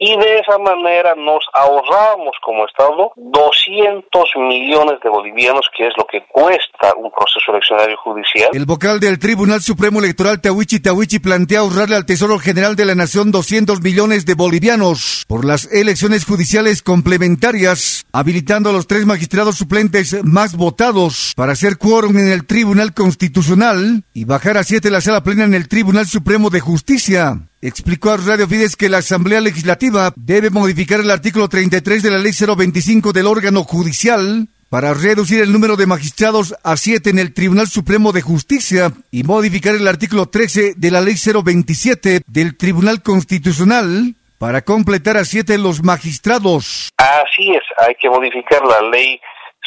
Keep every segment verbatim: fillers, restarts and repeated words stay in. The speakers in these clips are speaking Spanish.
y de esa manera nos ahorramos como Estado doscientos millones de bolivianos, que es lo que cuesta un proceso eleccionario judicial. El vocal del Tribunal Supremo Electoral, Tahuichi Tahuichi, plantea ahorrarle al Tesoro General de la Nación doscientos millones de bolivianos por las elecciones judiciales complementarias, habilitando a los tres magistrados suplentes más votados para hacer quórum en el Tribunal Constitucional y bajar a siete la sala plena en el Tribunal Supremo de Justicia. Explicó a Radio Fides que la Asamblea Legislativa debe modificar el artículo treinta y tres de la Ley cero veinticinco del órgano judicial para reducir el número de magistrados a siete en el Tribunal Supremo de Justicia y modificar el artículo trece de la Ley cero veintisiete del Tribunal Constitucional para completar a siete los magistrados. Así es, hay que modificar la Ley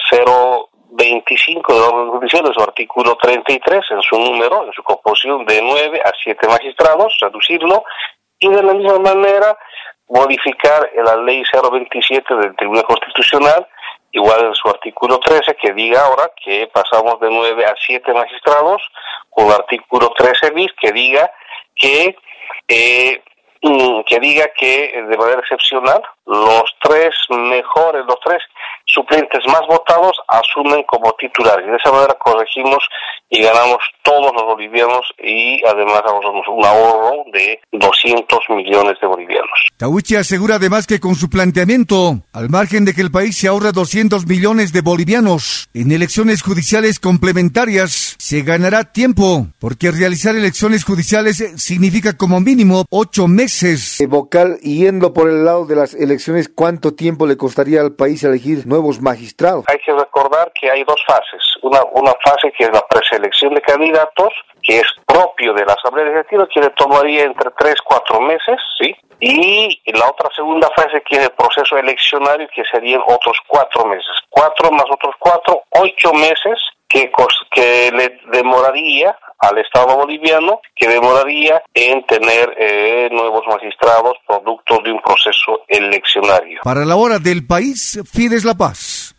cero veinticinco del órgano judicial en su artículo treinta y tres, en su número, en su composición de nueve a siete magistrados, reducirlo, y de la misma manera modificar la Ley cero veintisiete del Tribunal Constitucional, igual en su artículo trece, que diga ahora que pasamos de nueve a siete magistrados, con el artículo trece bis, que diga que eh, que diga que de manera excepcional los tres mejores, los tres suplentes más votados asumen como titulares. De esa manera corregimos y ganamos todos los bolivianos y además ahorramos un ahorro de doscientos millones de bolivianos. Tahuichi asegura además que con su planteamiento, al margen de que el país se ahorra doscientos millones de bolivianos en elecciones judiciales complementarias, se ganará tiempo, porque realizar elecciones judiciales significa como mínimo ocho meses. Eh, vocal, yendo por el lado de las elecciones, ¿cuánto tiempo le costaría al país elegir nuevos magistrados? Hay que recordar que hay dos fases. Una, una fase que es la preselección de candidatos, que es propio de la Asamblea Legislativa, que le tomaría entre tres, cuatro meses, ¿sí? Y la otra segunda fase que es el proceso eleccionario, que serían otros cuatro meses. Cuatro más otros cuatro, ocho meses que, que le demoraría al Estado boliviano, que demoraría en tener eh, nuevos magistrados producto de un proceso eleccionario. Para la hora del país, Fides La Paz.